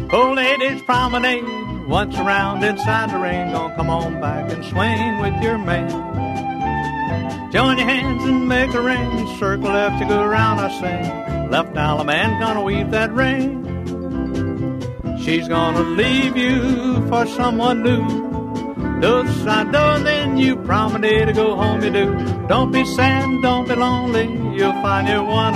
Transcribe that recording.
Old ladies promenade once around inside the ring. Gonna come on back and swing with your man. Join your hands and make a ring. Circle left to go around, I say. Left now, the man's gonna weave that ring. She's gonna leave you for someone new. Do side door, then you promenade to go home, you do. Don't be sad, don't be lonely. You'll find your one